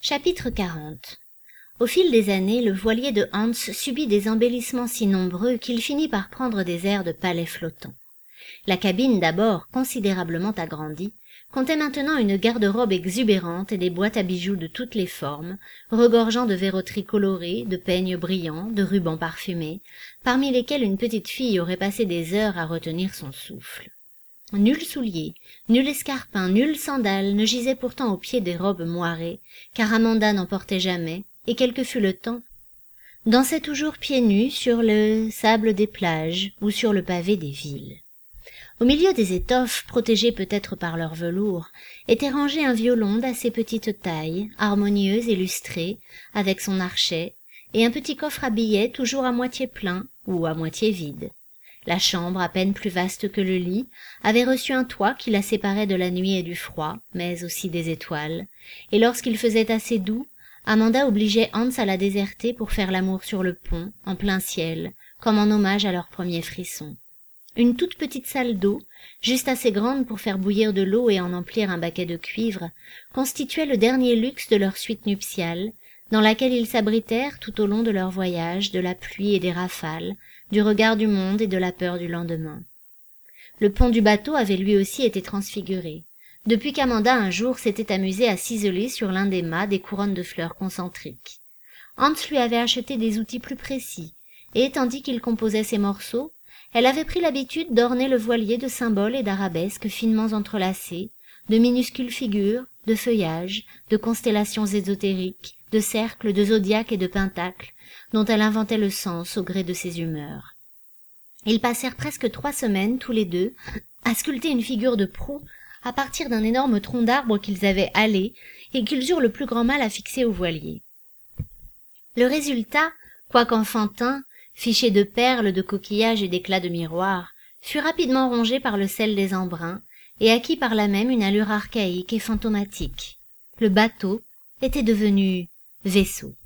Chapitre 40. Au fil des années, le voilier de Hans subit des embellissements si nombreux qu'il finit par prendre des airs de palais flottant. La cabine, d'abord considérablement agrandie, comptait maintenant une garde-robe exubérante et des boîtes à bijoux de toutes les formes, regorgeant de verroteries colorées, de peignes brillants, de rubans parfumés, parmi lesquels une petite fille aurait passé des heures à retenir son souffle. Nul soulier, nul escarpin, nulle sandale ne gisait pourtant au pied des robes moirées, car Amanda n'en portait jamais, et quel que fût le temps, dansait toujours pieds nus sur le sable des plages ou sur le pavé des villes. Au milieu des étoffes, protégées peut-être par leur velours, était rangé un violon d'assez petite taille, harmonieuse et lustré, avec son archet, et un petit coffre à billets toujours à moitié plein ou à moitié vide. La chambre, à peine plus vaste que le lit, avait reçu un toit qui la séparait de la nuit et du froid, mais aussi des étoiles, et lorsqu'il faisait assez doux, Amanda obligeait Hans à la déserter pour faire l'amour sur le pont, en plein ciel, comme en hommage à leurs premiers frissons. Une toute petite salle d'eau, juste assez grande pour faire bouillir de l'eau et en emplir un baquet de cuivre, constituait le dernier luxe de leur suite nuptiale, dans laquelle ils s'abritèrent tout au long de leur voyage de la pluie et des rafales, du regard du monde et de la peur du lendemain. Le pont du bateau avait lui aussi été transfiguré, depuis qu'Amanda un jour s'était amusée à ciseler sur l'un des mâts des couronnes de fleurs concentriques. Hans lui avait acheté des outils plus précis, et tandis qu'il composait ces morceaux, elle avait pris l'habitude d'orner le voilier de symboles et d'arabesques finement entrelacés, de minuscules figures, de feuillages, de constellations ésotériques, de cercles, de zodiaques et de pentacles, dont elle inventait le sens au gré de ses humeurs. Ils passèrent presque 3 semaines, tous les deux, à sculpter une figure de proue à partir d'un énorme tronc d'arbre qu'ils avaient halé et qu'ils eurent le plus grand mal à fixer au voilier. Le résultat, quoiqu'enfantin, fiché de perles, de coquillages et d'éclats de miroir, fut rapidement rongé par le sel des embruns et acquit par là même une allure archaïque et fantomatique. Le bateau était devenu vaisseau.